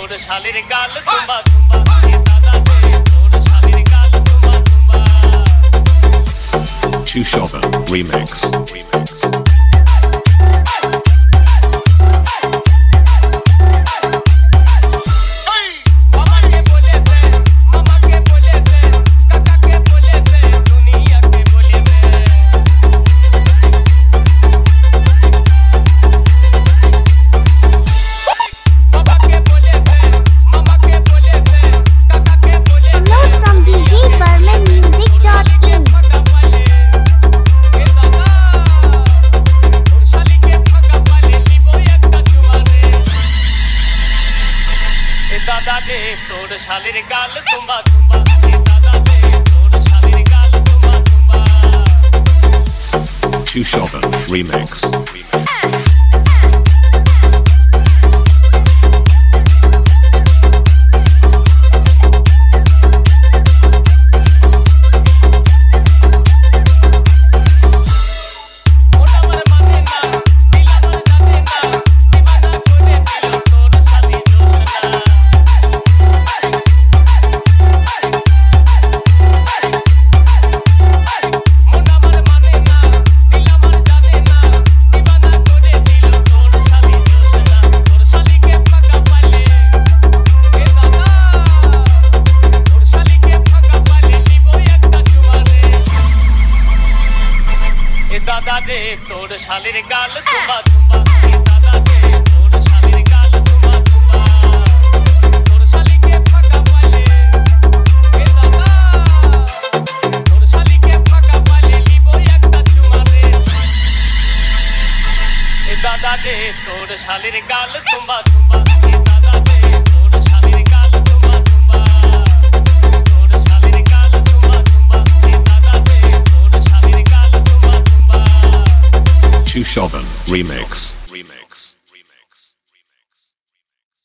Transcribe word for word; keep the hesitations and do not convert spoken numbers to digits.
तोड़ शालिर गाल तुम्बा तुम्बा ये दादा दे तोड़ शालिर गाल तुम्बा तुम्बा Two Shopper Remix Remix दादा दे तोड़ शालिर गाल तुम्बा तुम्बा ये दादा दे तोड़ शालिर गाल तुम्बा तुम्बा Two Shopper Remix Remix दादा दे तोड़ शालिर गाल तुम्बा तुम्बा ये दादा दे तोड़ शालिर गाल तुम्बा तुम्बा तोड़ शाली के फका वाले ये दादा तोड़ शाली के फका वाले लीबो एकटा चुमा दे ये दादा दे तोड़ शालिर गाल तुम्बा तुम्बा ये दादा दे तोड़ शालिर गाल तुम्बा तुम्बा तोड़ शालिर गाल तुम्बा तुम्बा ये दादा दे तोड़ शालिर गाल Two Shopper Remix